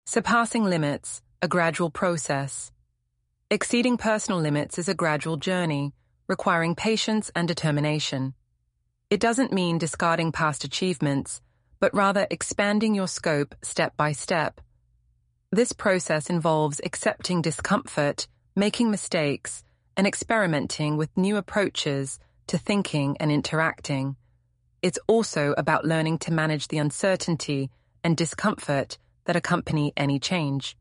Surpassing limits, a gradual process. Exceeding personal limits is a gradual journey, requiring patience and determination. It doesn't mean discarding past achievements, but rather expanding your scope step by step. This process involves accepting discomfort, making mistakes, and experimenting with new approaches to thinking and interacting. It's also about learning to manage the uncertainty and discomfort that accompany any change.